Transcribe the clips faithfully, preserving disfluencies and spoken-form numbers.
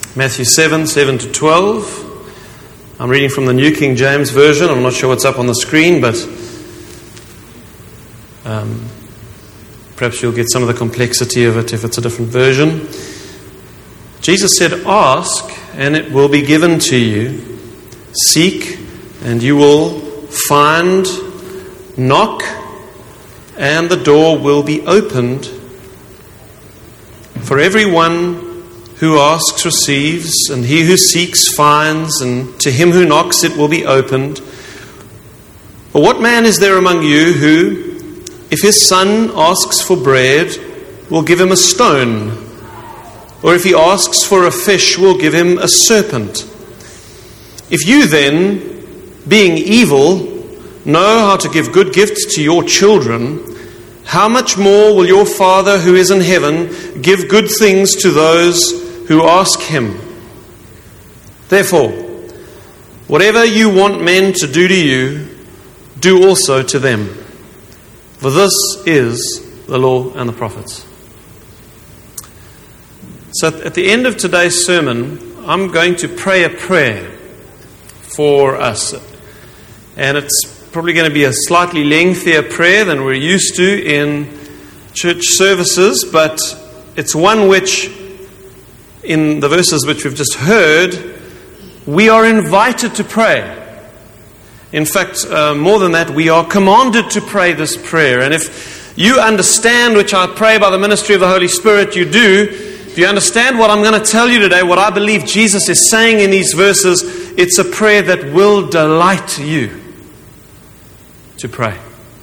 Matthew seven, seven to twelve. I'm reading from the New King James Version. I'm not sure what's up on the screen, but um, perhaps you'll get some of the complexity of it if it's a different version. Jesus said, "Ask, and it will be given to you. Seek, and you will find. Knock, and the door will be opened. For everyone who asks receives, and he who seeks finds, and to him who knocks it will be opened. For what man is there among you who, if his son asks for bread, will give him a stone? Or if he asks for a fish, will give him a serpent? If you then, being evil, know how to give good gifts to your children, how much more will your Father who is in heaven give good things to those who ask him? Therefore, whatever you want men to do to you, do also to them. For this is the law and the prophets." So at the end of today's sermon, I'm going to pray a prayer for us. And it's probably going to be a slightly lengthier prayer than we're used to in church services, but it's one which, in the verses which we've just heard, we are invited to pray. In fact, uh, more than that, we are commanded to pray this prayer. And if you understand, which I pray by the ministry of the Holy Spirit you do, if you understand what I'm going to tell you today, what I believe Jesus is saying in these verses, it's a prayer that will delight you to pray.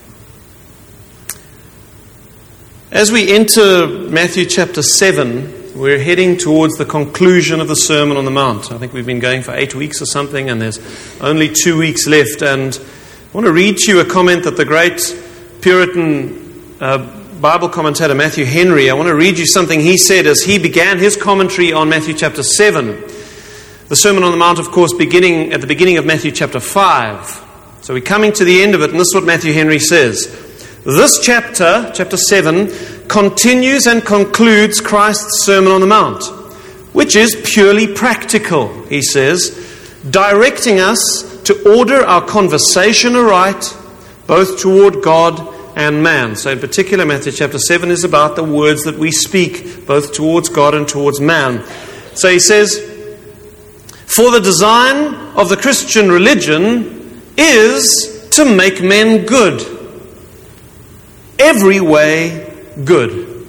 As we enter Matthew chapter seven, we're heading towards the conclusion of the Sermon on the Mount. I think we've been going for eight weeks or something, and there's only two weeks left. And I want to read to you a comment that the great Puritan uh, Bible commentator Matthew Henry, I want to read you something he said as he began his commentary on Matthew chapter seven. The Sermon on the Mount, of course, beginning at the beginning of Matthew chapter five. So we're coming to the end of it, and this is what Matthew Henry says. This chapter, chapter seven, continues and concludes Christ's Sermon on the Mount, which is purely practical, he says, directing us to order our conversation aright, both toward God and man. So in particular, Matthew chapter seven is about the words that we speak, both towards God and towards man. So he says, "For the design of the Christian religion is to make men good. Every way good."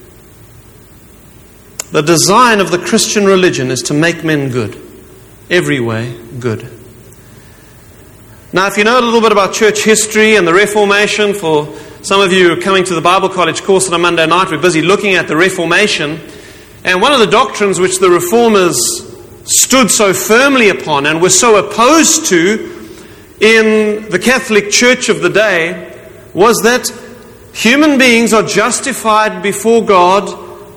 The design of the Christian religion is to make men good. Every way good. Now, if you know a little bit about church history and the Reformation, for some of you who are coming to the Bible College course on a Monday night, we're busy looking at the Reformation. And one of the doctrines which the Reformers stood so firmly upon and were so opposed to in the Catholic Church of the day was that human beings are justified before God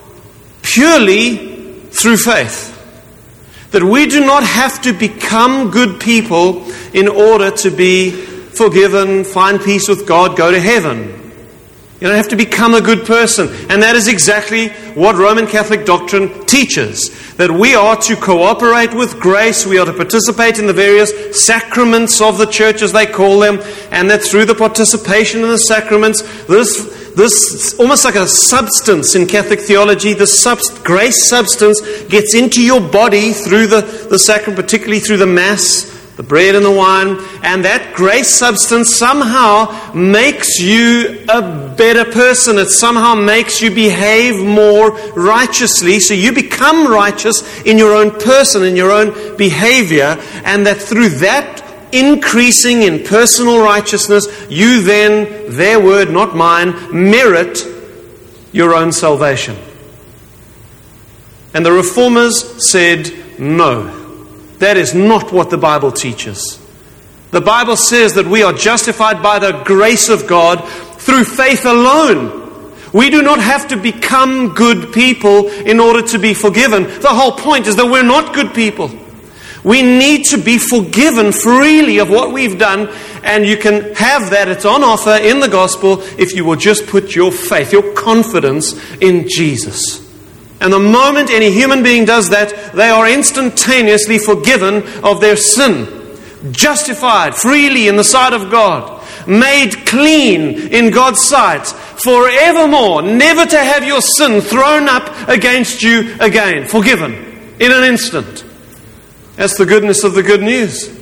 purely through faith. That we do not have to become good people in order to be forgiven, find peace with God, go to heaven. You don't have to become a good person. And that is exactly what Roman Catholic doctrine teaches. That we are to cooperate with grace, we are to participate in the various sacraments of the church, as they call them, and that through the participation in the sacraments, this this almost like a substance in Catholic theology, the subst- grace substance gets into your body through the, the sacrament, particularly through the Mass, the bread and the wine, and that grace substance somehow makes you a better person. It somehow makes you behave more righteously, so you become righteous in your own person, in your own behavior, and that through that increasing in personal righteousness, you then, their word, not mine, merit your own salvation. And the Reformers said, no. That is not what the Bible teaches. The Bible says that we are justified by the grace of God through faith alone. We do not have to become good people in order to be forgiven. The whole point is that we're not good people. We need to be forgiven freely of what we've done, and you can have that. It's on offer in the gospel if you will just put your faith, your confidence in Jesus. And the moment any human being does that, they are instantaneously forgiven of their sin, justified freely in the sight of God, made clean in God's sight, forevermore, never to have your sin thrown up against you again, forgiven in an instant. That's the goodness of the good news.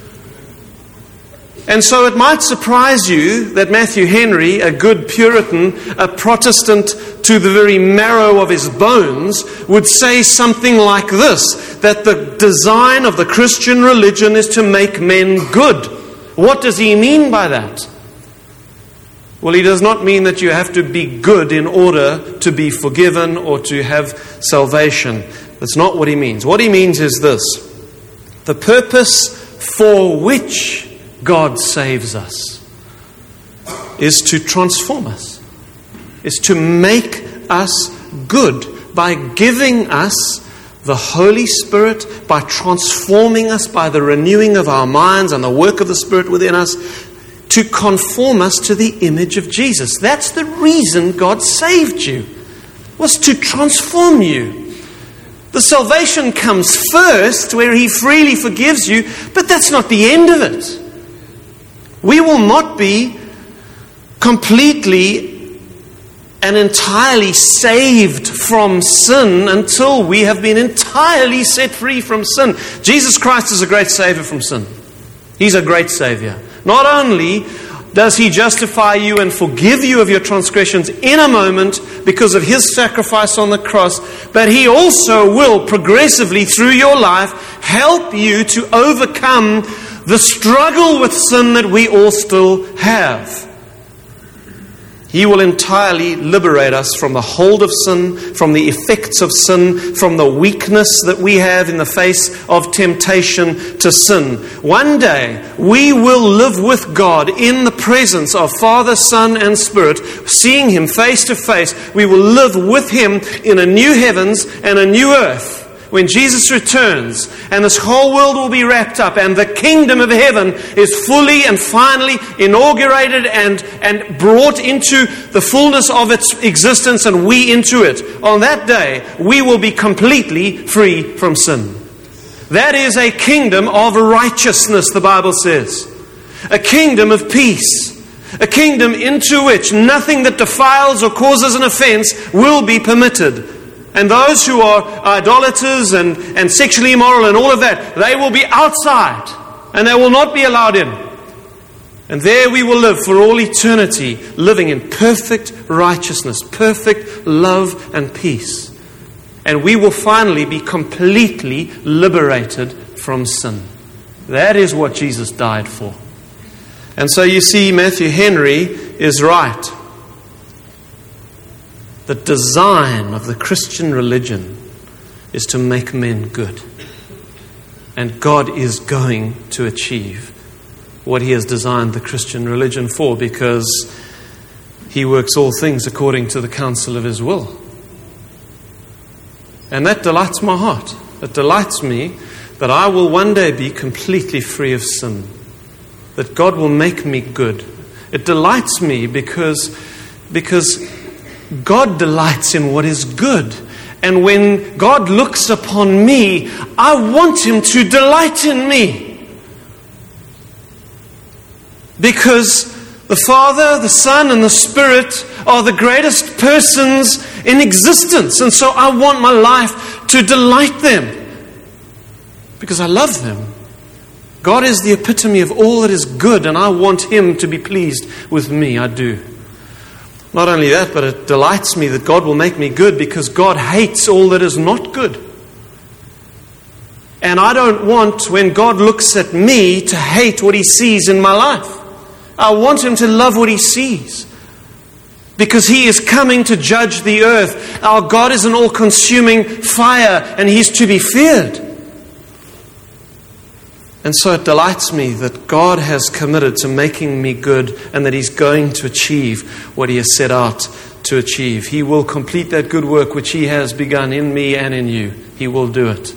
And so it might surprise you that Matthew Henry, a good Puritan, a Protestant to the very marrow of his bones, would say something like this, that the design of the Christian religion is to make men good. What does he mean by that? Well, he does not mean that you have to be good in order to be forgiven or to have salvation. That's not what he means. What he means is this: the purpose for which God saves us is to transform us, is to make us good by giving us the Holy Spirit, by transforming us by the renewing of our minds and the work of the Spirit within us, to conform us to the image of Jesus. That's the reason God saved you, was to transform you. The salvation comes first, where He freely forgives you, but that's not the end of it. We will not be completely and entirely saved from sin until we have been entirely set free from sin. Jesus Christ is a great Savior from sin. He's a great Savior. Not only does He justify you and forgive you of your transgressions in a moment because of His sacrifice on the cross, but He also will progressively through your life help you to overcome the struggle with sin that we all still have. He will entirely liberate us from the hold of sin, from the effects of sin, from the weakness that we have in the face of temptation to sin. One day, we will live with God in the presence of Father, Son, and Spirit, seeing Him face to face. We will live with Him in a new heavens and a new earth, when Jesus returns, and this whole world will be wrapped up, and the kingdom of heaven is fully and finally inaugurated and, and brought into the fullness of its existence, and we into it. On that day, we will be completely free from sin. That is a kingdom of righteousness, the Bible says. A kingdom of peace. A kingdom into which nothing that defiles or causes an offense will be permitted. And those who are idolaters and, and sexually immoral and all of that, they will be outside and they will not be allowed in. And there we will live for all eternity, living in perfect righteousness, perfect love and peace. And we will finally be completely liberated from sin. That is what Jesus died for. And so you see, Matthew Henry is right. The design of the Christian religion is to make men good. And God is going to achieve what He has designed the Christian religion for, because He works all things according to the counsel of His will. And that delights my heart. It delights me that I will one day be completely free of sin. That God will make me good. It delights me because, because God delights in what is good. And when God looks upon me, I want Him to delight in me. Because the Father, the Son, and the Spirit are the greatest persons in existence. And so I want my life to delight them. Because I love them. God is the epitome of all that is good, and I want Him to be pleased with me. I do. Not only that, but it delights me that God will make me good, because God hates all that is not good. And I don't want, when God looks at me, to hate what He sees in my life. I want Him to love what He sees, because He is coming to judge the earth. Our God is an all-consuming fire, and He's to be feared. And so it delights me that God has committed to making me good, and that He's going to achieve what He has set out to achieve. He will complete that good work which He has begun in me and in you. He will do it.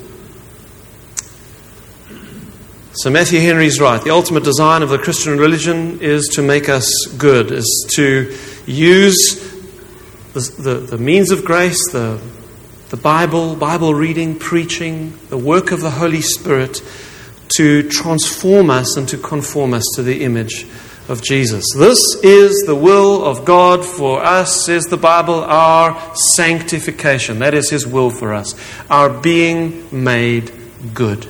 So Matthew Henry is right. The ultimate design of the Christian religion is to make us good, is to use the, the, the means of grace, the the Bible, Bible reading, preaching, the work of the Holy Spirit to transform us and to conform us to the image of Jesus. This is the will of God for us, says the Bible, our sanctification. That is His will for us, our being made good.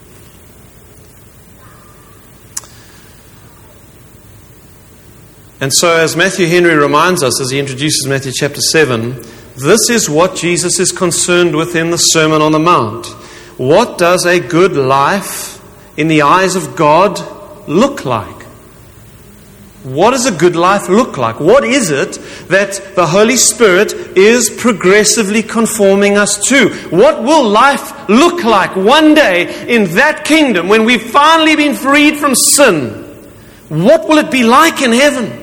And so as Matthew Henry reminds us, as he introduces Matthew chapter seven, this is what Jesus is concerned with in the Sermon on the Mount. What does a good life in the eyes of God look like? What does a good life look like? What is it that the Holy Spirit is progressively conforming us to? What will life look like one day in that kingdom when we've finally been freed from sin? What will it be like in heaven?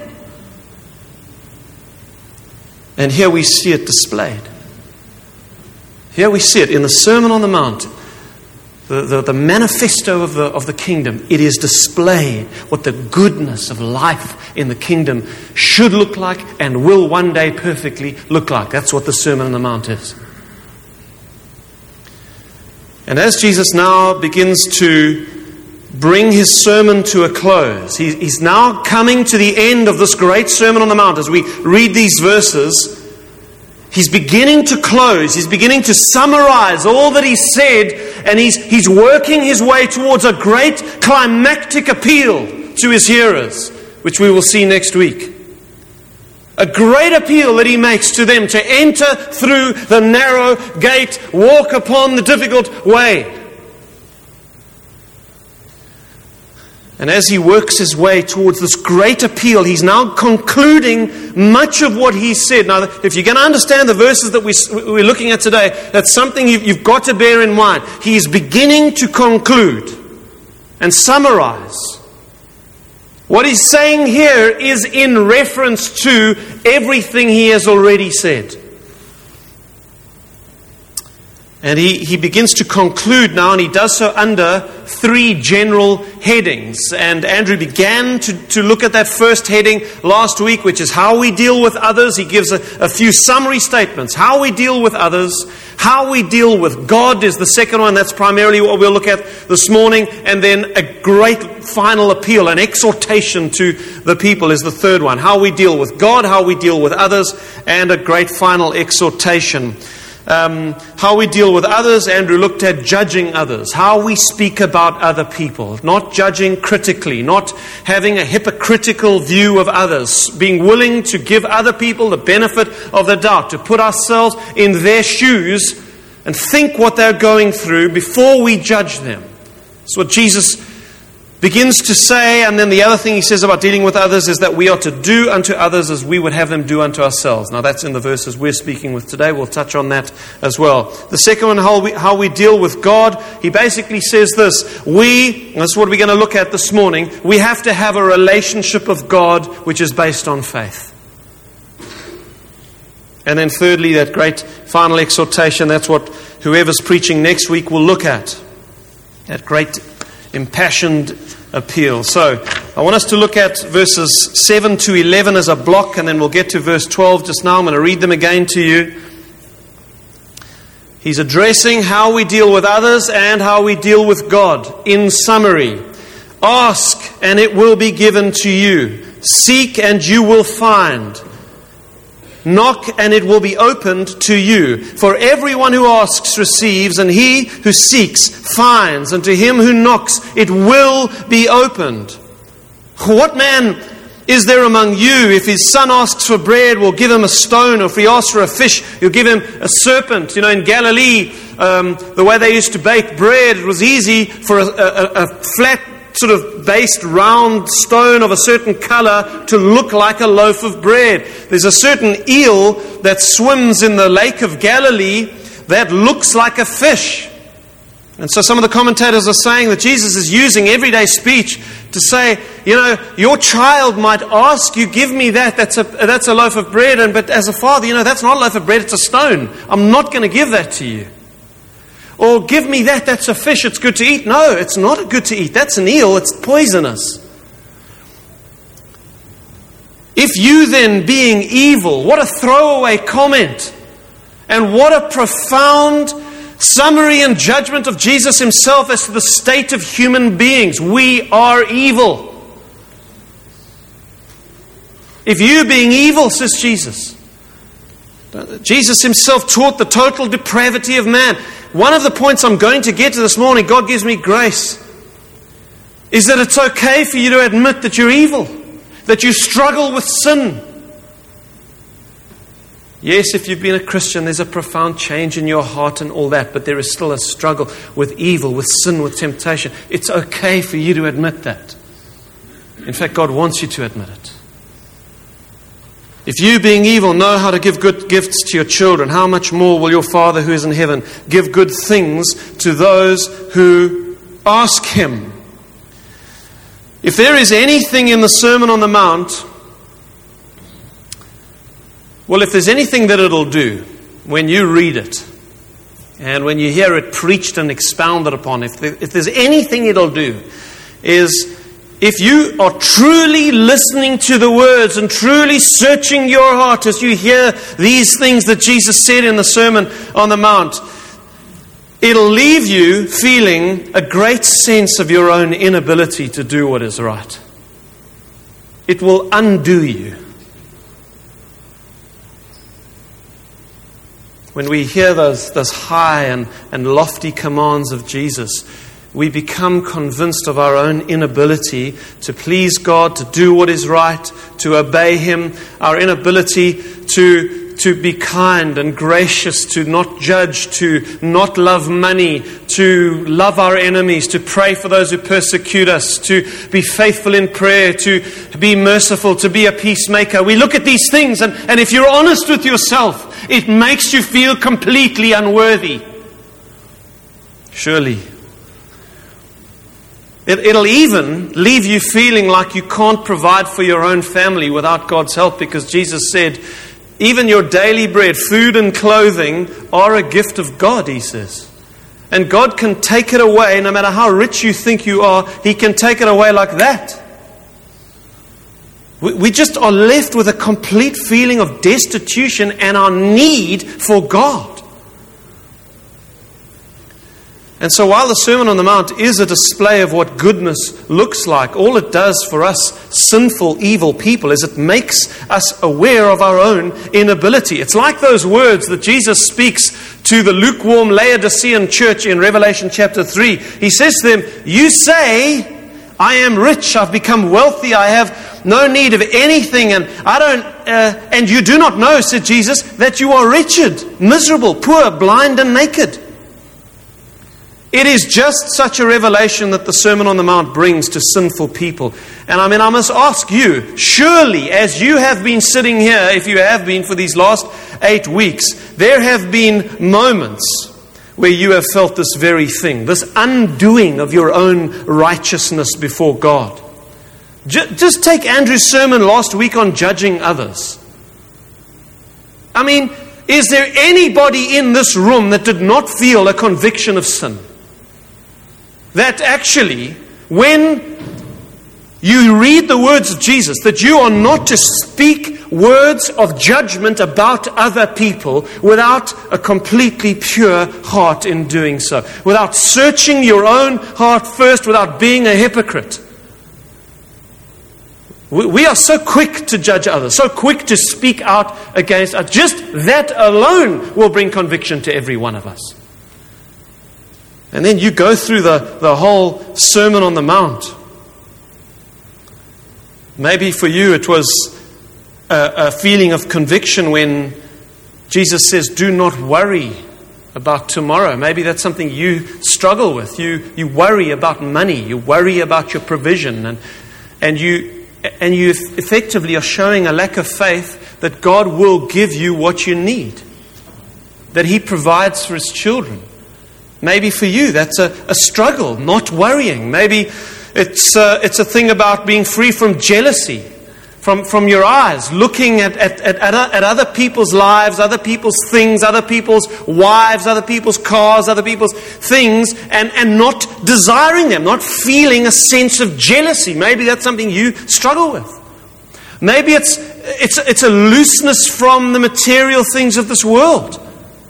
And here we see it displayed. Here we see it in the Sermon on the Mount. The, the, the manifesto of the, of the kingdom. It is displayed what the goodness of life in the kingdom should look like and will one day perfectly look like. That's what the Sermon on the Mount is. And as Jesus now begins to bring His sermon to a close, he, He's now coming to the end of this great Sermon on the Mount. As we read these verses, He's beginning to close. He's beginning to summarize all that He said, and he's, he's working His way towards a great climactic appeal to His hearers, which we will see next week. A great appeal that He makes to them to enter through the narrow gate, walk upon the difficult way. And as He works His way towards this great appeal, He's now concluding much of what He said. Now, if you're going to understand the verses that we, we're looking at today, that's something you've, you've got to bear in mind. He is beginning to conclude and summarize. What He's saying here is in reference to everything He has already said. And he, he begins to conclude now, and he does so under three general headings. And Andrew began to, to look at that first heading last week, which is how we deal with others. He gives a, a few summary statements. How we deal with others. How we deal with God is the second one. That's primarily what we'll look at this morning. And then a great final appeal, an exhortation to the people is the third one. How we deal with God, how we deal with others, and a great final exhortation. Um, how we deal with others, Andrew looked at judging others, how we speak about other people, not judging critically, not having a hypocritical view of others, being willing to give other people the benefit of the doubt, to put ourselves in their shoes and think what they're going through before we judge them. That's what Jesus begins to say. And then the other thing He says about dealing with others is that we are to do unto others as we would have them do unto ourselves. Now that's in the verses we're speaking with today. We'll touch on that as well. The second one, how we, how we deal with God, he basically says this. We, and that's what we're going to look at this morning, we have to have a relationship of God which is based on faith. And then thirdly, that great final exhortation, that's what whoever's preaching next week will look at. That great impassioned appeal. So, I want us to look at verses seven to eleven as a block, and then we'll get to verse twelve just now. I'm going to read them again to you. He's addressing how we deal with others and how we deal with God. In summary, ask and it will be given to you. Seek and you will find. Knock and it will be opened to you. For everyone who asks receives, and he who seeks finds, and to him who knocks it will be opened. What man is there among you, if his son asks for bread, will give him a stone, or if he asks for a fish, you'll give him a serpent? You know, in Galilee, um, the way they used to bake bread, it was easy for a, a, a flat sort of based round stone of a certain color to look like a loaf of bread. There's a certain eel that swims in the Lake of Galilee that looks like a fish. And so some of the commentators are saying that Jesus is using everyday speech to say, you know, your child might ask you, give me that, that's a, that's a loaf of bread, and but as a father, you know, that's not a loaf of bread, it's a stone. I'm not going to give that to you. Or give me that, that's a fish, it's good to eat. No, it's not good to eat. That's an eel, it's poisonous. If you then, being evil, what a throwaway comment. And what a profound summary and judgment of Jesus himself as to the state of human beings. We are evil. If you being evil, says Jesus. Jesus himself taught the total depravity of man. One of the points I'm going to get to this morning, God gives me grace, is that it's okay for you to admit that you're evil, that you struggle with sin. Yes, if you've been a Christian, there's a profound change in your heart and all that, but there is still a struggle with evil, with sin, with temptation. It's okay for you to admit that. In fact, God wants you to admit it. If you, being evil, know how to give good gifts to your children, how much more will your Father who is in heaven give good things to those who ask him? If there is anything in the Sermon on the Mount, well, if there's anything that it'll do when you read it and when you hear it preached and expounded upon, if, there, if there's anything it'll do, is if you are truly listening to the words and truly searching your heart as you hear these things that Jesus said in the Sermon on the Mount, it'll leave you feeling a great sense of your own inability to do what is right. It will undo you. When we hear those, those high and, and lofty commands of Jesus, we become convinced of our own inability to please God, to do what is right, to obey him, our inability to, to be kind and gracious, to not judge, to not love money, to love our enemies, to pray for those who persecute us, to be faithful in prayer, to be merciful, to be a peacemaker. We look at these things, and, and if you're honest with yourself, it makes you feel completely unworthy. Surely. It, it'll even leave you feeling like you can't provide for your own family without God's help, because Jesus said, even your daily bread, food and clothing are a gift of God, he says. And God can take it away, no matter how rich you think you are, he can take it away like that. We, we just are left with a complete feeling of destitution and our need for God. And so while the Sermon on the Mount is a display of what goodness looks like, all it does for us sinful, evil people is it makes us aware of our own inability. It's like those words that Jesus speaks to the lukewarm Laodicean church in Revelation chapter three. He says to them, you say, I am rich, I've become wealthy, I have no need of anything, and I don't, uh, and you do not know, said Jesus, that you are wretched, miserable, poor, blind, and naked. It is just such a revelation that the Sermon on the Mount brings to sinful people. And I mean, I must ask you, surely as you have been sitting here, if you have been for these last eight weeks, there have been moments where you have felt this very thing, this undoing of your own righteousness before God. Just take Andrew's sermon last week on judging others. I mean, is there anybody in this room that did not feel a conviction of sin? That actually, when you read the words of Jesus, that you are not to speak words of judgment about other people without a completely pure heart in doing so, without searching your own heart first, without being a hypocrite. We are so quick to judge others, so quick to speak out against others. Just that alone will bring conviction to every one of us. And then you go through the, the whole Sermon on the Mount. Maybe for you it was a, a feeling of conviction when Jesus says, do not worry about tomorrow. Maybe that's something you struggle with. You you worry about money. You worry about your provision. And, and you and you effectively are showing a lack of faith that God will give you what you need. That he provides for his children. Maybe for you that's a, a struggle, not worrying. Maybe it's a, it's a thing about being free from jealousy, from, from your eyes, looking at, at, at, at other people's lives, other people's things, other people's wives, other people's cars, other people's things, and, and not desiring them, not feeling a sense of jealousy. Maybe that's something you struggle with. Maybe it's, it's, it's a looseness from the material things of this world.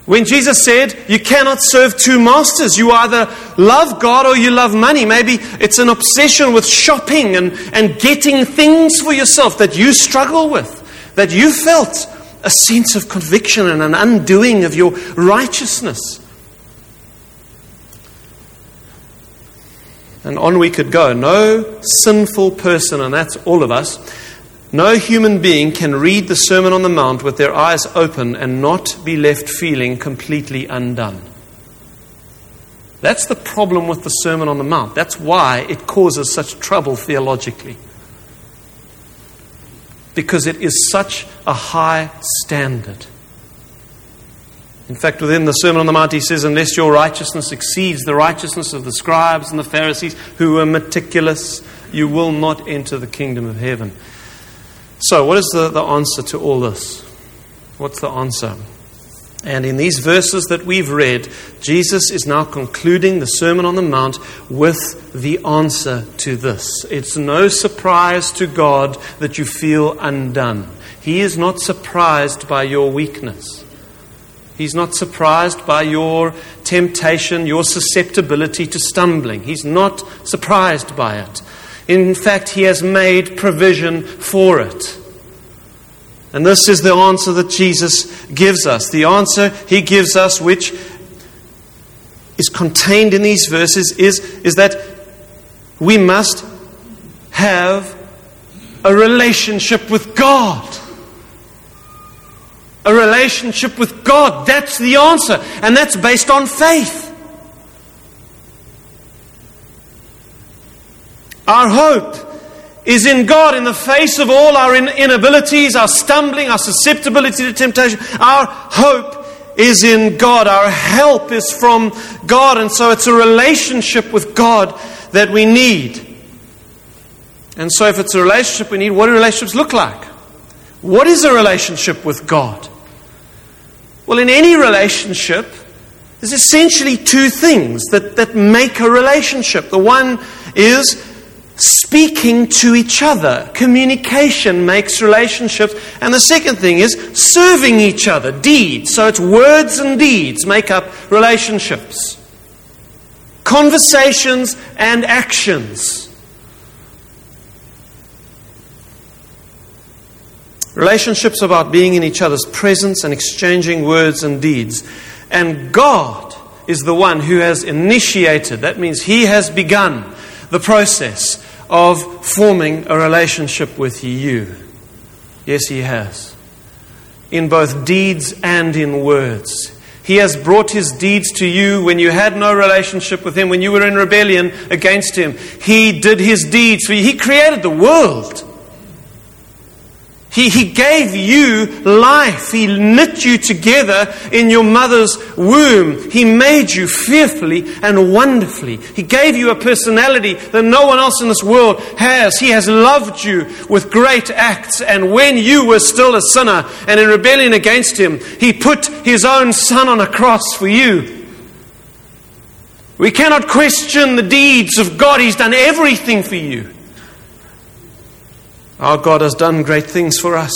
When Jesus said, you cannot serve two masters. You either love God or you love money. Maybe it's an obsession with shopping and, and getting things for yourself that you struggle with, that you felt a sense of conviction and an undoing of your righteousness. And on we could go. No sinful person, and that's all of us, no human being can read the Sermon on the Mount with their eyes open and not be left feeling completely undone. That's the problem with the Sermon on the Mount. That's why it causes such trouble theologically. Because it is such a high standard. In fact, within the Sermon on the Mount, he says, unless your righteousness exceeds the righteousness of the scribes and the Pharisees, who were meticulous, you will not enter the kingdom of heaven. So, what is the, the answer to all this? What's the answer? And in these verses that we've read, Jesus is now concluding the Sermon on the Mount with the answer to this. It's no surprise to God that you feel undone. He is not surprised by your weakness. He's not surprised by your temptation, your susceptibility to stumbling. He's not surprised by it. In fact, He has made provision for it. And this is the answer that Jesus gives us. The answer He gives us, which is contained in these verses, is, is that we must have a relationship with God. A relationship with God. That's the answer. And that's based on faith. Our hope is in God in the face of all our inabilities, our stumbling, our susceptibility to temptation. Our hope is in God. Our help is from God. And so it's a relationship with God that we need. And so if it's a relationship we need, what do relationships look like? What is a relationship with God? Well, in any relationship, there's essentially two things that, that make a relationship. The one is speaking to each other. Communication makes relationships. And the second thing is serving each other. Deeds. So it's words and deeds make up relationships. Conversations and actions. Relationships about being in each other's presence and exchanging words and deeds. And God is the one who has initiated, that means He has begun the process of forming a relationship with you. Yes, He has. In both deeds and in words. He has brought His deeds to you when you had no relationship with Him, when you were in rebellion against Him. He did His deeds for you. He created the world. He, he gave you life. He knit you together in your mother's womb. He made you fearfully and wonderfully. He gave you a personality that no one else in this world has. He has loved you with great acts. And when you were still a sinner and in rebellion against Him, He put His own Son on a cross for you. We cannot question the deeds of God. He's done everything for you. Our God has done great things for us.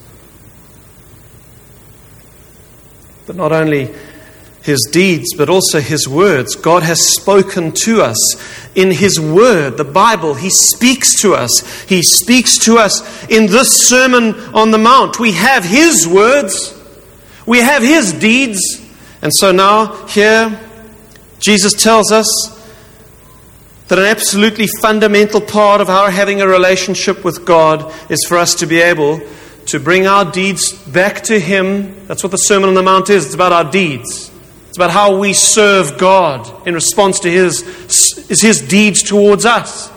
But not only His deeds, but also His words. God has spoken to us in His Word, the Bible. He speaks to us. He speaks to us in this Sermon on the Mount. We have His words. We have His deeds. And so now here, Jesus tells us that an absolutely fundamental part of our having a relationship with God is for us to be able to bring our deeds back to Him. That's what the Sermon on the Mount is. It's about our deeds. It's about how we serve God in response to His, is His deeds towards us.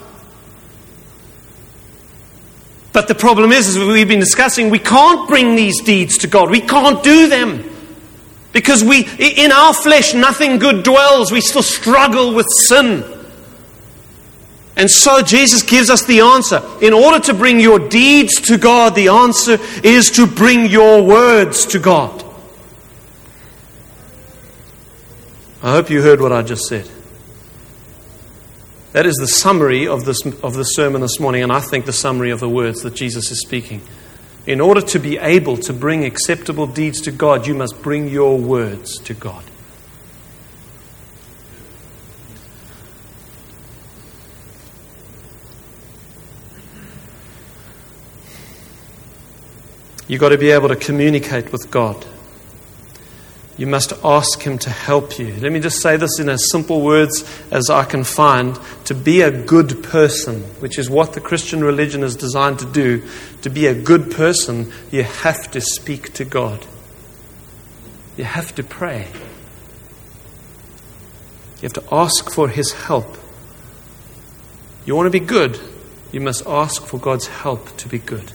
But the problem is, as we've been discussing, we can't bring these deeds to God. We can't do them. Because we, in our flesh, nothing good dwells. We still struggle with sin. And so Jesus gives us the answer. In order to bring your deeds to God, the answer is to bring your words to God. I hope you heard what I just said. That is the summary of this of the sermon this morning, and I think the summary of the words that Jesus is speaking In order to be able to bring acceptable deeds to God, you must bring your words to God. You've got to be able to communicate with God. You must ask Him to help you. Let me just say this in as simple words as I can find. To be a good person, which is what the Christian religion is designed to do, to be a good person, you have to speak to God. You have to pray. You have to ask for His help. You want to be good, you must ask for God's help to be good.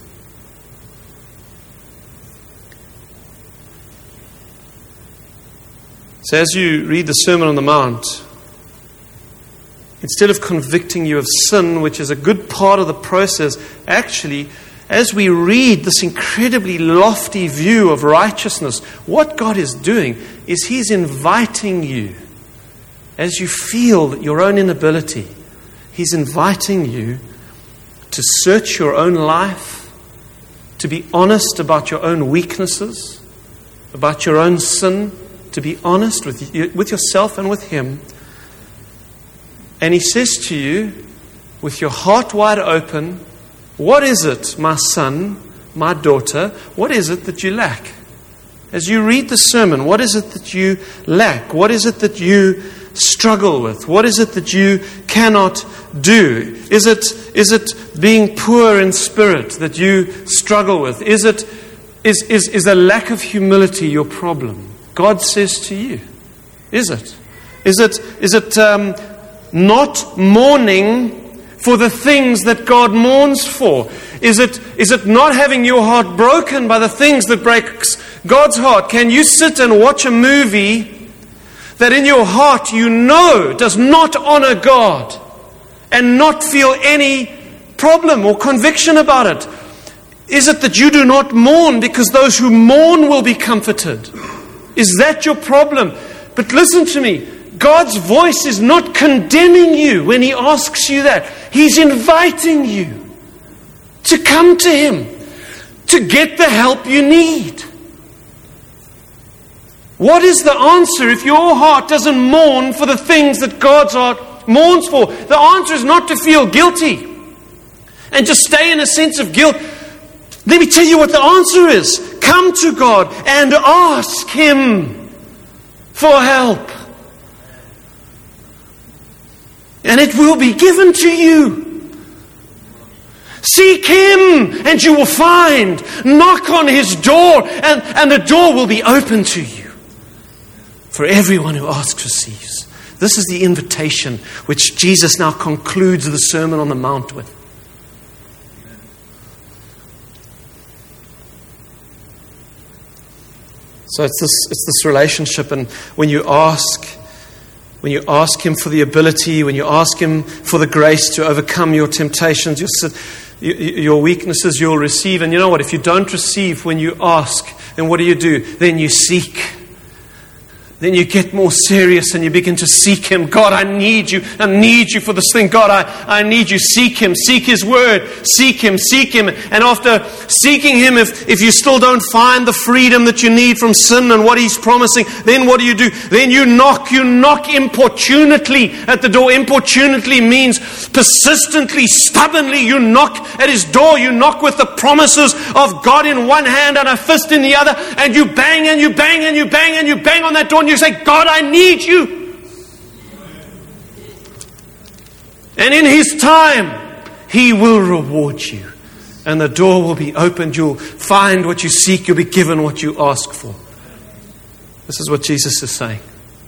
So as you read the Sermon on the Mount, instead of convicting you of sin, which is a good part of the process, actually, as we read this incredibly lofty view of righteousness, what God is doing is He's inviting you, as you feel your own inability, He's inviting you to search your own life, to be honest about your own weaknesses, about your own sin, to be honest with you, with yourself and with Him. And He says to you, with your heart wide open, what is it, my son, my daughter, what is it that you lack? As you read the sermon, what is it that you lack? What is it that you struggle with? What is it that you cannot do? Is it, is it being poor in spirit that you struggle with? Is it, is, is, is a lack of humility your problem? God says to you, is it? Is it, is it um, not mourning for the things that God mourns for? Is it, is it not having your heart broken by the things that breaks God's heart? Can you sit and watch a movie that in your heart you know does not honor God and not feel any problem or conviction about it? Is it that you do not mourn because those who mourn will be comforted? Is that your problem? But listen to me. God's voice is not condemning you when He asks you that. He's inviting you to come to Him, to get the help you need. What is the answer if your heart doesn't mourn for the things that God's heart mourns for? The answer is not to feel guilty and just stay in a sense of guilt. Let me tell you what the answer is. Come to God and ask Him for help. And it will be given to you. Seek Him and you will find. Knock on His door and, and the door will be open to you. For everyone who asks receives. This is the invitation which Jesus now concludes the Sermon on the Mount with. So it's this, it's this relationship, and when you ask, when you ask Him for the ability, when you ask Him for the grace to overcome your temptations, your, your weaknesses, you'll receive. And you know what? If you don't receive when you ask, then what do you do? Then you seek. Then you get more serious and you begin to seek Him. God, I need you. I need you for this thing. God, I, I need you. Seek Him. Seek His Word. Seek Him. Seek Him. And after seeking Him, if, if you still don't find the freedom that you need from sin and what He's promising, then what do you do? Then you knock. You knock importunately at the door. Importunately means persistently, stubbornly. You knock at His door. You knock with the promises of God in one hand and a fist in the other. And you bang and you bang and you bang and you bang on that door. And you say, God, I need you. And in His time, He will reward you. And the door will be opened. You'll find what you seek. You'll be given what you ask for. This is what Jesus is saying.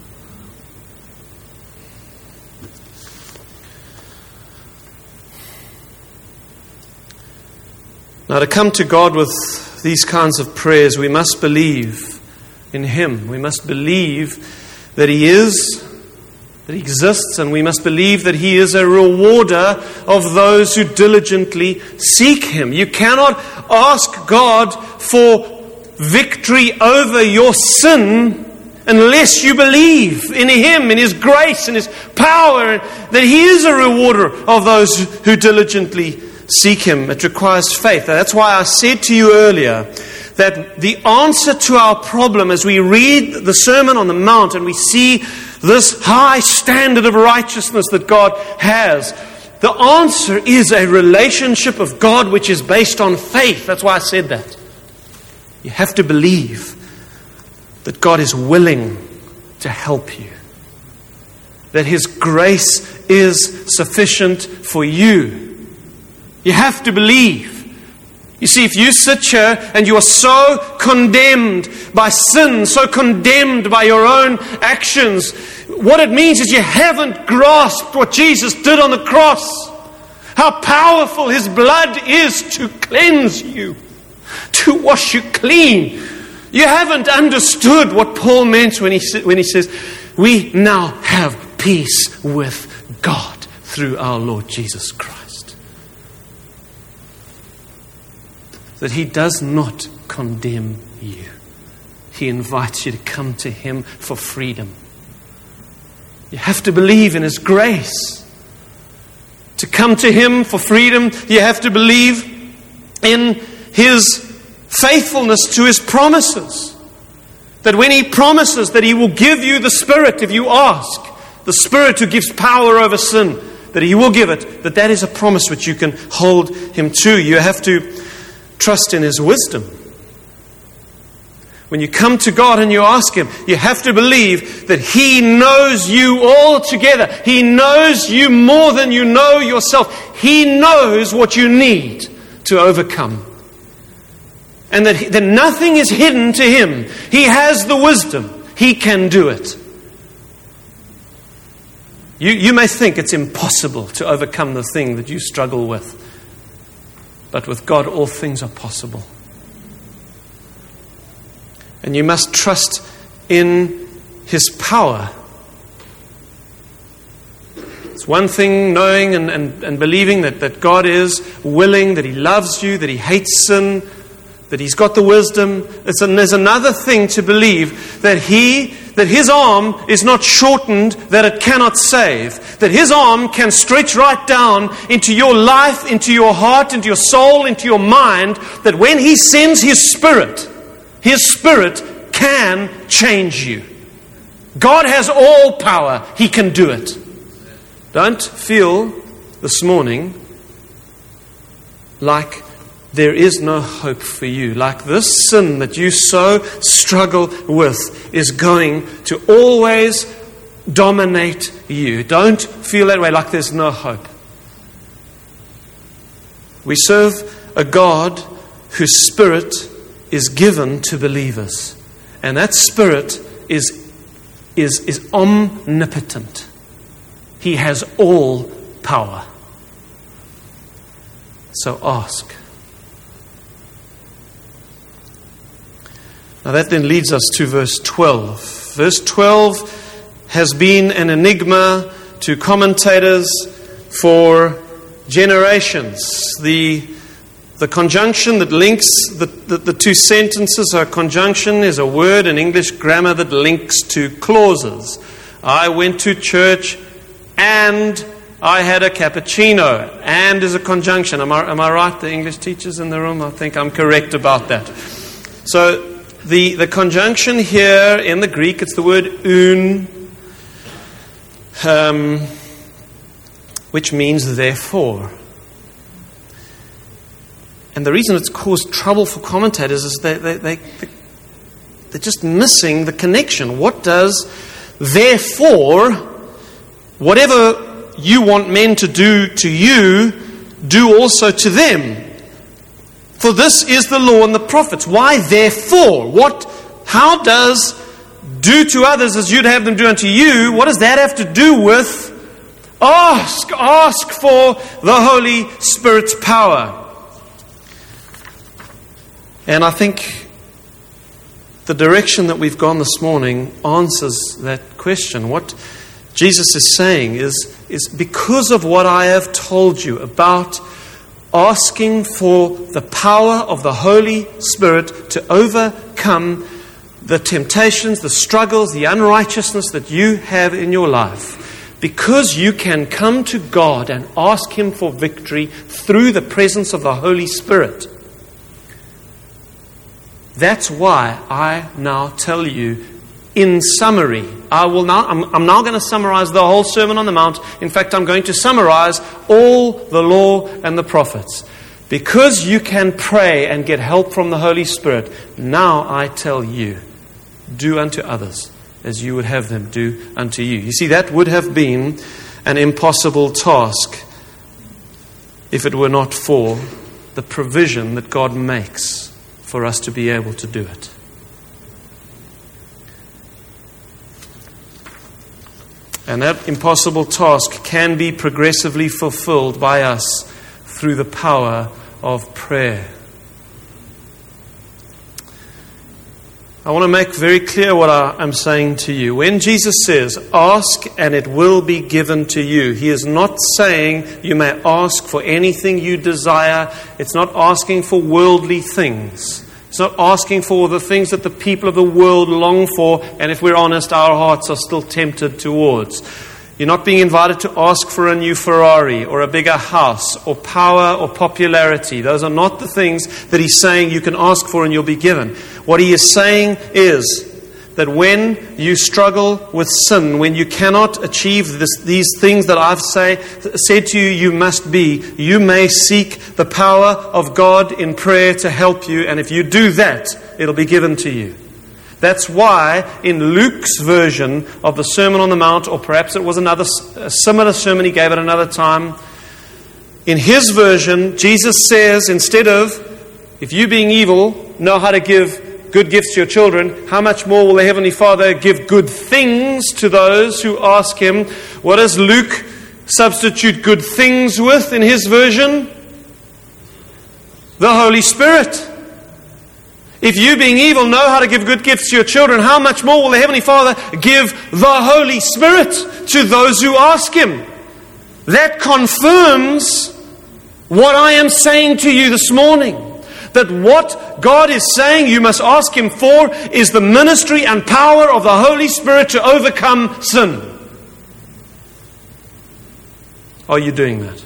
Now, to come to God with these kinds of prayers, we must believe in Him. We must believe that He is, that He exists, and we must believe that He is a rewarder of those who diligently seek Him. You cannot ask God for victory over your sin unless you believe in Him, in His grace, in His power, that He is a rewarder of those who diligently seek Him, it requires faith. That's why I said to you earlier that the answer to our problem, as we read the Sermon on the Mount and we see this high standard of righteousness that God has, the answer is a relationship of God which is based on faith. That's why I said that. You have to believe that God is willing to help you, that His grace is sufficient for you. You have to believe. You see, if you sit here and you are so condemned by sin, so condemned by your own actions, what it means is you haven't grasped what Jesus did on the cross. How powerful His blood is to cleanse you, to wash you clean. You haven't understood what Paul meant when he, when he says, we now have peace with God through our Lord Jesus Christ. That He does not condemn you. He invites you to come to Him for freedom. You have to believe in His grace. To come to Him for freedom, you have to believe in His faithfulness to His promises. That when He promises that He will give you the Spirit if you ask, the Spirit who gives power over sin, that He will give it, that that is a promise which you can hold Him to. You have to trust in His wisdom. When you come to God and you ask Him, you have to believe that He knows you all together. He knows you more than you know yourself. He knows what you need to overcome. And that, he, that nothing is hidden to Him. He has the wisdom. He can do it. You, you may think it's impossible to overcome the thing that you struggle with. But with God, all things are possible. And you must trust in His power. It's one thing knowing and, and, and believing that, that God is willing, that He loves you, that He hates sin, that He's got the wisdom. It's, and there's another thing to believe that He, that His arm is not shortened, that it cannot save. That His arm can stretch right down into your life, into your heart, into your soul, into your mind, that when He sends His Spirit, His Spirit can change you. God has all power. He can do it. Don't feel this morning like there is no hope for you. Like this sin that you so struggle with is going to always dominate you. Don't feel that way, like there's no hope. We serve a God whose Spirit is given to believers. And that Spirit is, is, is omnipotent. He has all power. So ask. Now that then leads us to verse twelve. Verse twelve has been an enigma to commentators for generations. The The conjunction that links the, the, the two sentences, a conjunction is a word in English grammar that links two clauses. I went to church and I had a cappuccino. And is a conjunction. Am I, am I right, the English teachers in the room? I think I'm correct about that. So the, the conjunction here in the Greek, it's the word un, um, which means therefore. And the reason it's caused trouble for commentators is they, they, they, they're just missing the connection. What does therefore, whatever you want men to do to you, do also to them? For this is the law and the prophets. Why therefore? What? How does do to others as you'd have them do unto you, what does that have to do with ask? Ask for the Holy Spirit's power. And I think the direction that we've gone this morning answers that question. What Jesus is saying is, is because of what I have told you about asking for the power of the Holy Spirit to overcome the temptations, the struggles, the unrighteousness that you have in your life, Because you can come to God and ask Him for victory through the presence of the Holy Spirit. That's why I now tell you, in summary, I will now, I'm, I'm now going to summarize the whole Sermon on the Mount. In fact, I'm going to summarize all the law and the prophets. Because you can pray and get help from the Holy Spirit, now I tell you, do unto others as you would have them do unto you. You see, that would have been an impossible task if it were not for the provision that God makes for us to be able to do it. And that impossible task can be progressively fulfilled by us through the power of prayer. I want to make very clear what I'm saying to you. When Jesus says, ask and it will be given to you, He is not saying you may ask for anything you desire. It's not asking for worldly things. It's not asking for the things that the people of the world long for, and if we're honest, our hearts are still tempted towards. You're not being invited to ask for a new Ferrari or a bigger house or power or popularity. Those are not the things that He's saying you can ask for and you'll be given. What He is saying is that when you struggle with sin, when you cannot achieve this, these things that I've say, said to you you must be, you may seek the power of God in prayer to help you, and if you do that, it'll be given to you. That's why in Luke's version of the Sermon on the Mount, or perhaps it was another a similar sermon he gave at another time, in his version, Jesus says, instead of, if you being evil know how to give good gifts to your children, how much more will the Heavenly Father give good things to those who ask Him? What does Luke substitute good things with in his version? The Holy Spirit. If you being evil know how to give good gifts to your children, how much more will the Heavenly Father give the Holy Spirit to those who ask Him? That confirms what I am saying to you this morning. That what God is saying you must ask Him for is the ministry and power of the Holy Spirit to overcome sin. Are you doing that?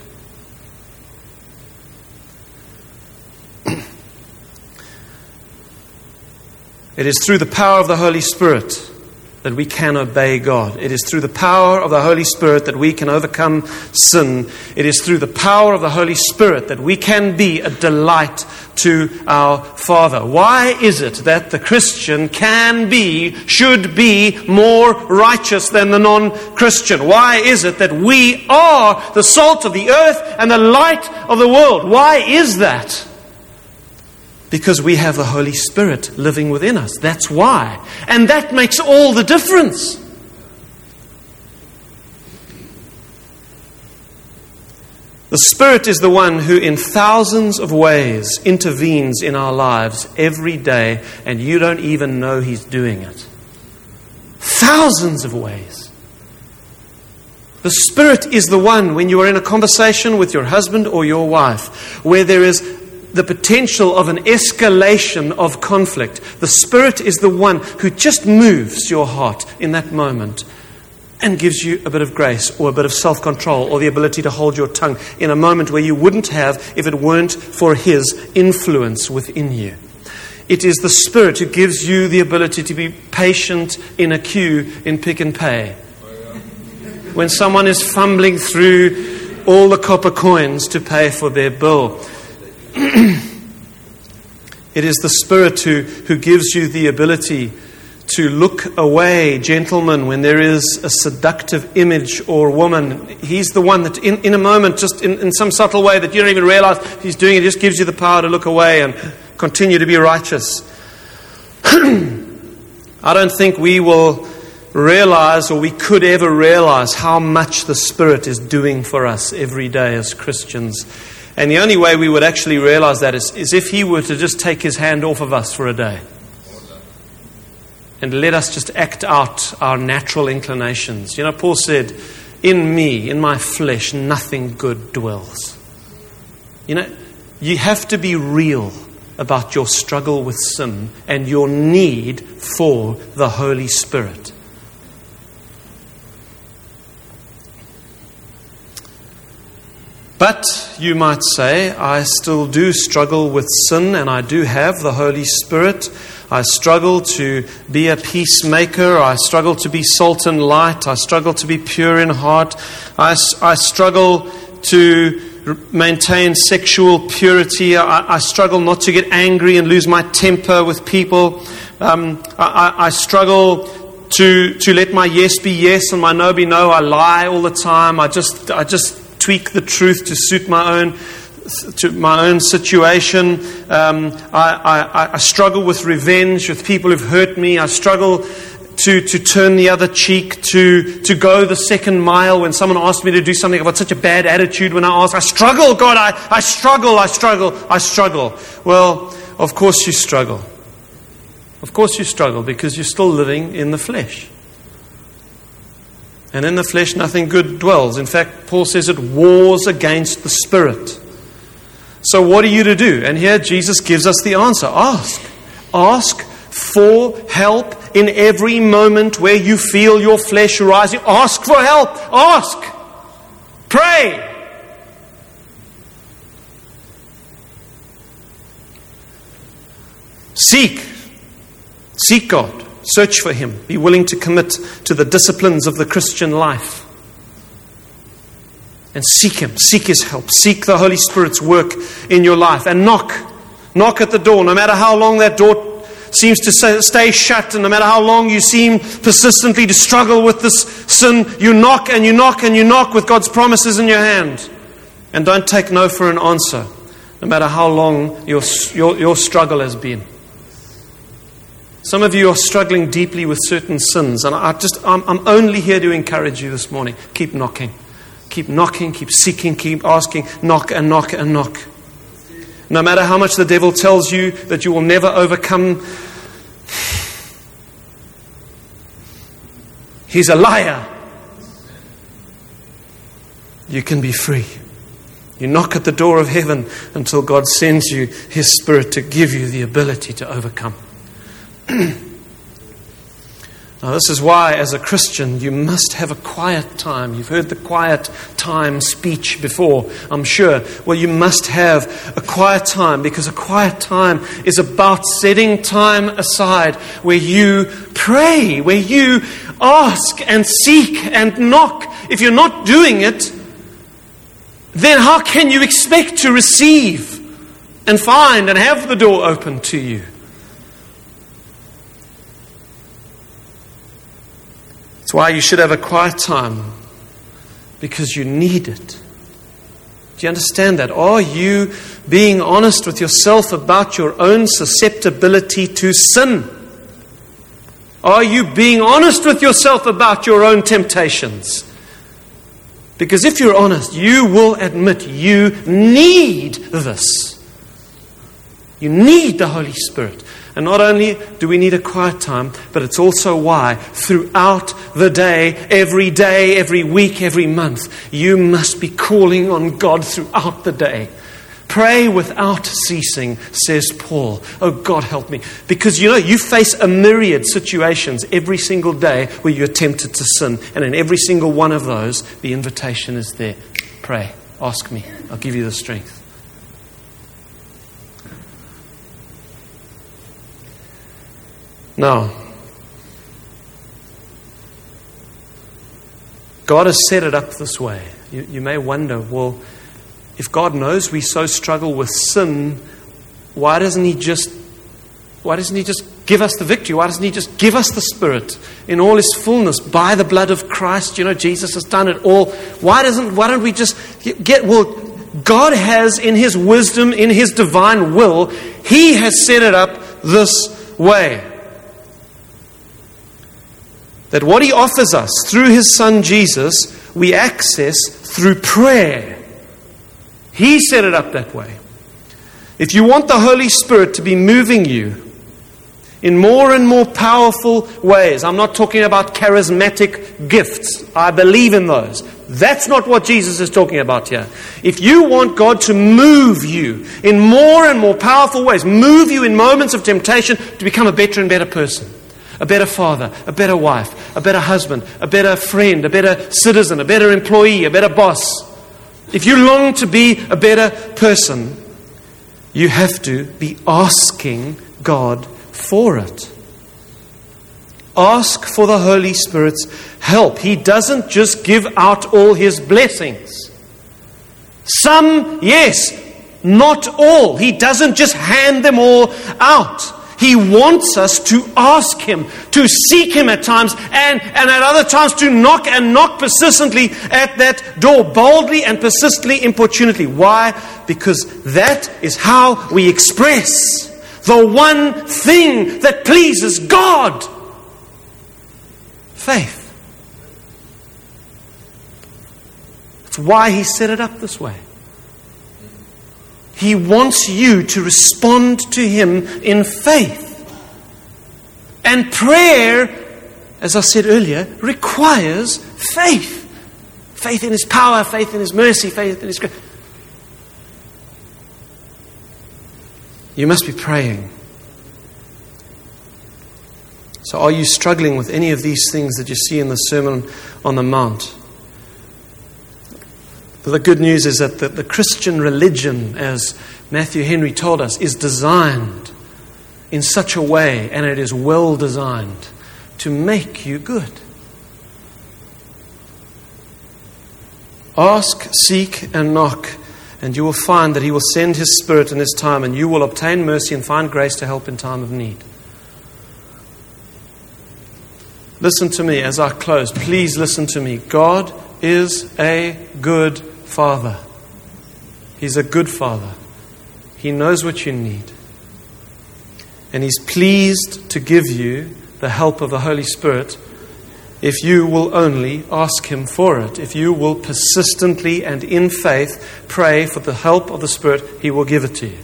It is through the power of the Holy Spirit that we can obey God. It is through the power of the Holy Spirit that we can overcome sin. It is through the power of the Holy Spirit that we can be a delight to our Father. Why is it that the Christian can be, should be more righteous than the non-Christian? Why is it that we are the salt of the earth and the light of the world? Why is that? Because we have the Holy Spirit living within us. That's why. And that makes all the difference. The Spirit is the one who in thousands of ways intervenes in our lives every day, and you don't even know He's doing it. Thousands of ways. The Spirit is the one when you are in a conversation with your husband or your wife, where there is the potential of an escalation of conflict. The Spirit is the one who just moves your heart in that moment and gives you a bit of grace or a bit of self-control or the ability to hold your tongue in a moment where you wouldn't have if it weren't for His influence within you. It is the Spirit who gives you the ability to be patient in a queue in Pick n Pay. When someone is fumbling through all the copper coins to pay for their bill. It is the Spirit who, who gives you the ability to look away, gentlemen, when there is a seductive image or woman. He's the one that in, in a moment, just in, in some subtle way that you don't even realize He's doing it, just gives you the power to look away and continue to be righteous. I don't think we will realize, or we could ever realize, how much the Spirit is doing for us every day as Christians. And the only way we would actually realize that is, is if He were to just take His hand off of us for a day and let us just act out our natural inclinations. You know, Paul said, in me, in my flesh, nothing good dwells. You know, you have to be real about your struggle with sin and your need for the Holy Spirit. But you might say, I still do struggle with sin, and I do have the Holy Spirit. I struggle to be a peacemaker. I struggle to be salt and light. I struggle to be pure in heart. I, I struggle to maintain sexual purity. I, I struggle not to get angry and lose my temper with people. Um, I, I struggle to to let my yes be yes and my no be no. I lie all the time. I just I just tweak the truth to suit my own to my own situation. Um, I, I, I struggle with revenge with people who've hurt me. I struggle to to turn the other cheek, to to go the second mile when someone asks me to do something. I've got such a bad attitude when I ask. I struggle, God. I, I struggle. I struggle. I struggle. Well, of course you struggle. Of course you struggle because you're still living in the flesh. And in the flesh nothing good dwells. In fact, Paul says it wars against the Spirit. So what are you to do? And here Jesus gives us the answer. Ask. Ask for help in every moment where you feel your flesh rising. Ask for help. Ask. Pray. Seek. Seek God. Search for Him. Be willing to commit to the disciplines of the Christian life. And seek Him. Seek His help. Seek the Holy Spirit's work in your life. And knock. Knock at the door. No matter how long that door seems to stay shut, and no matter how long you seem persistently to struggle with this sin, you knock and you knock and you knock with God's promises in your hand. And don't take no for an answer, no matter how long your, your, your struggle has been. Some of you are struggling deeply with certain sins, and I just, I'm, I'm only here to encourage you this morning. Keep knocking. Keep knocking, keep seeking, keep asking. Knock and knock and knock. No matter how much the devil tells you that you will never overcome, he's a liar. You can be free. You knock at the door of heaven until God sends you His Spirit to give you the ability to overcome. Now, this is why, as a Christian, you must have a quiet time. You've heard the quiet time speech before, I'm sure. Well, you must have a quiet time, because a quiet time is about setting time aside where you pray, where you ask and seek and knock. If you're not doing it, then how can you expect to receive and find and have the door open to you? That's why you should have a quiet time, because you need it. Do you understand that? Are you being honest with yourself about your own susceptibility to sin? Are you being honest with yourself about your own temptations? Because if you're honest, you will admit you need this. You need the Holy Spirit. And not only do we need a quiet time, but it's also why throughout the day, every day, every week, every month, you must be calling on God throughout the day. Pray without ceasing, says Paul. Oh, God, help me. Because, you know, you face a myriad situations every single day where you're tempted to sin. And in every single one of those, the invitation is there. Pray. Ask me. I'll give you the strength. Now, God has set it up this way. You, you may wonder, well, if God knows we so struggle with sin, why doesn't He just, why doesn't He just give us the victory? Why doesn't He just give us the Spirit in all His fullness by the blood of Christ? You know, Jesus has done it all. Why doesn't, why don't we just get, well, God has in His wisdom, in His divine will, He has set it up this way. That what He offers us through His Son Jesus, we access through prayer. He set it up that way. If you want the Holy Spirit to be moving you in more and more powerful ways, I'm not talking about charismatic gifts. I believe in those. That's not what Jesus is talking about here. If you want God to move you in more and more powerful ways, move you in moments of temptation to become a better and better person, a better father, a better wife, a better husband, a better friend, a better citizen, a better employee, a better boss, If you long to be a better person, you have to be asking God for it. Ask for the Holy Spirit's help. He doesn't just give out all His blessings. Some, yes, not all. He doesn't just hand them all out. He wants us to ask Him, to seek Him at times, and, and at other times to knock and knock persistently at that door, boldly and persistently, importunately. Why? Because that is how we express the one thing that pleases God. Faith. That's why He set it up this way. He wants you to respond to Him in faith. And prayer, as I said earlier, requires faith. Faith in His power, faith in His mercy, faith in His grace. You must be praying. So are you struggling with any of these things that you see in the Sermon on the Mount? But the good news is that the, the Christian religion, as Matthew Henry told us, is designed in such a way, and it is well designed, to make you good. Ask, seek, and knock, and you will find that He will send His Spirit in His time, and you will obtain mercy and find grace to help in time of need. Listen to me as I close. Please listen to me. God is a good Father. He's a good Father. He knows what you need. And He's pleased to give you the help of the Holy Spirit if you will only ask Him for it. If you will persistently and in faith pray for the help of the Spirit, He will give it to you.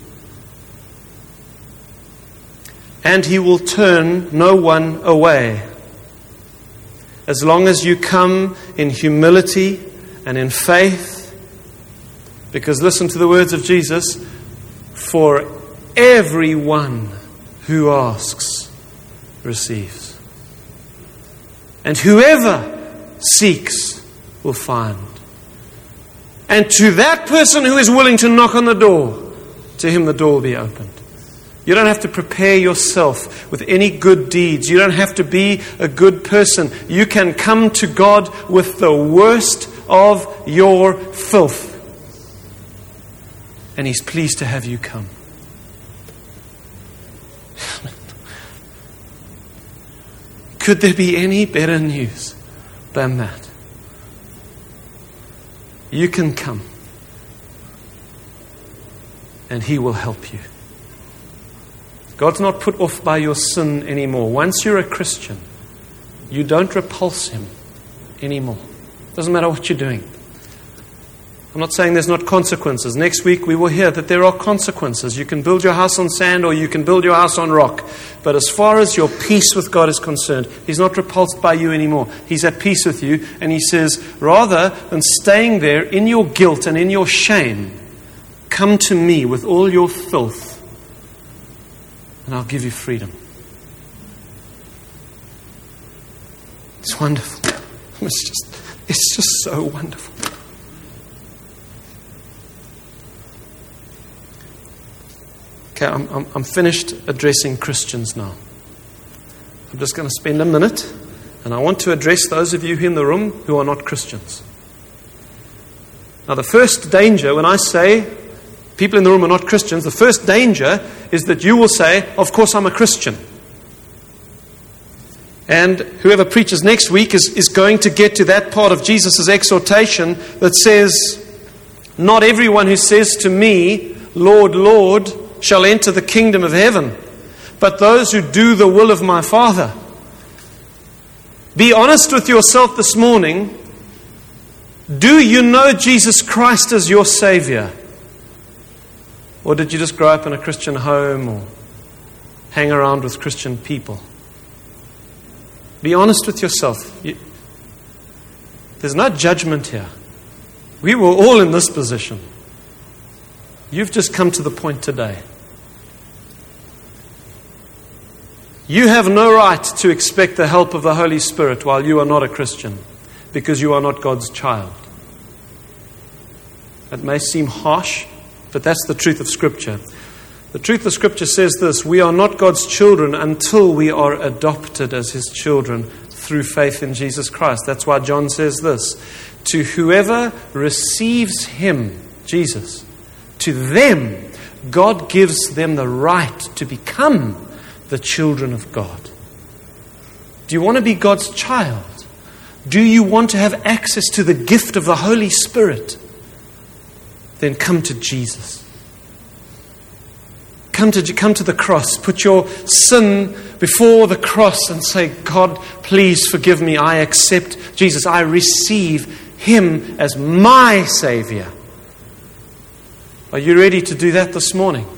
And He will turn no one away. As long as you come in humility and in faith, because listen to the words of Jesus, for everyone who asks receives. And whoever seeks will find. And to that person who is willing to knock on the door, to him the door will be opened. You don't have to prepare yourself with any good deeds. You don't have to be a good person. You can come to God with the worst of your filth. And He's pleased to have you come. Could there be any better news than that? You can come. And He will help you. God's not put off by your sin anymore. Once you're a Christian, you don't repulse Him anymore. Doesn't matter what you're doing. I'm not saying there's not consequences. Next week we will hear that there are consequences. You can build your house on sand or you can build your house on rock. But as far as your peace with God is concerned, He's not repulsed by you anymore. He's at peace with you. And He says, rather than staying there in your guilt and in your shame, come to me with all your filth, and I'll give you freedom. It's wonderful. It's just, it's just so wonderful. Okay, I'm, I'm, I'm finished addressing Christians now. I'm just going to spend a minute, and I want to address those of you in the room who are not Christians. Now, the first danger when I say people in the room are not Christians, the first danger is that you will say, of course I'm a Christian. And whoever preaches next week is, is going to get to that part of Jesus' exhortation that says, not everyone who says to me, Lord, Lord, shall enter the kingdom of heaven, but those who do the will of my Father. Be honest with yourself this morning. Do you know Jesus Christ as your Savior? Or did you just grow up in a Christian home or hang around with Christian people? Be honest with yourself. You, there's no judgment here. We were all in this position. You've just come to the point today. You have no right to expect the help of the Holy Spirit while you are not a Christian, because you are not God's child. It may seem harsh, but that's the truth of Scripture. The truth of Scripture says this: we are not God's children until we are adopted as His children through faith in Jesus Christ. That's why John says this: to whoever receives Him, Jesus, to them God gives them the right to become the children of God. Do you want to be God's child? Do you want to have access to the gift of the Holy Spirit? Then come to Jesus. Come to, come to the cross. Put your sin before the cross and say, God, please forgive me. I accept Jesus. I receive Him as my Savior. Are you ready to do that this morning?